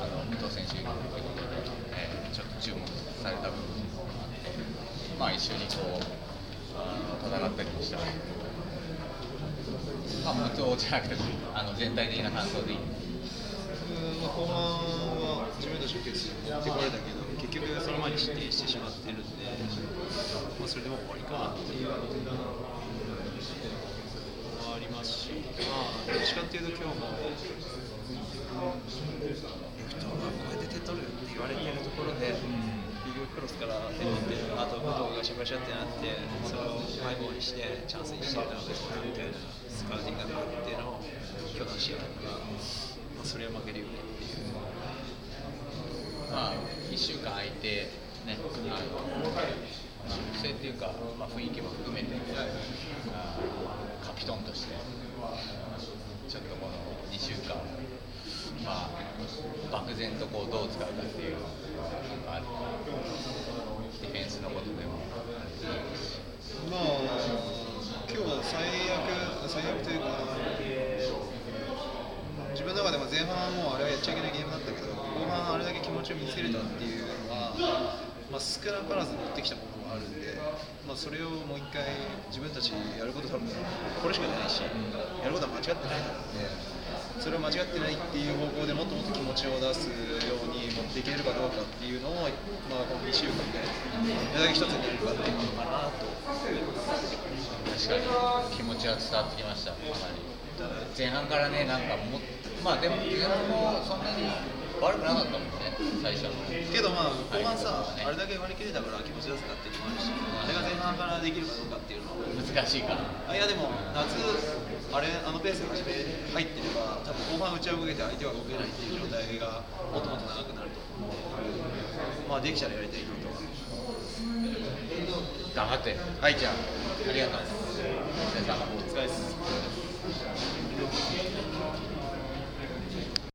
武藤選手いるということで、ちょっと注目された部分もあって、まあ、一緒にこう戦ったりもした。まあ、武藤じゃなくても全体的な感想でいい。 後半は自分たちのペースで持ってこれたけど、結局その前に失点してしまってるんで、まあ、それでも終わりかなっていうのもありますし、まあ、どっちかっていうと今日も武藤がこうやって手取るって言われてるところで、ビッグクロスから手取って、あと武藤がシャカシャってなって、それをマイボールにしてチャンスにしてるので、みたいなスカウティングがあっての今日の試合だから、まあ、それは負けるよねっていう。 まあ、1週間空いて、ね、修正っていうか、まあ、雰囲気も含めて、カピトンとして、ちょっとこの2週間、まあ、漠然とこうどう使うかっていうのがある、ディフェンスのことでもまあ、今日は最悪というか、自分の中でも前半はもうあれはやっちゃいけないゲームだったけど、後半あれだけ気持ちを見せれたっていうのは、まあ、少なからず持ってきたものがあるんで、まあ、それをもう一回自分たちやること多分これしかないし、やることは間違ってないと思うんで、それを間違ってないっていう方向でもっともっと気持ちを出すように持っていけるかどうかっていうのを、まあ、この2週間でどれだけ一つになるかっていうのかなと。 確かに気持ちは伝わってきました。前半からね、なんかまあでも前半もそんなに悪くなかったもんね、最初の。 けどまあ後半さ、あれだけ割り切れたから気持ち出せたっていうのもあるし、あれが前半からできるかどうかっていうのは難しいかな。 いやでも夏あのペースで初め入ってれば、多分後半打ちを受けて相手は動けないっていう状態がもっともっと長くなると思うので、まあできたらやりたいなとは。 頑張って。はい、じゃあありがとう。皆さん。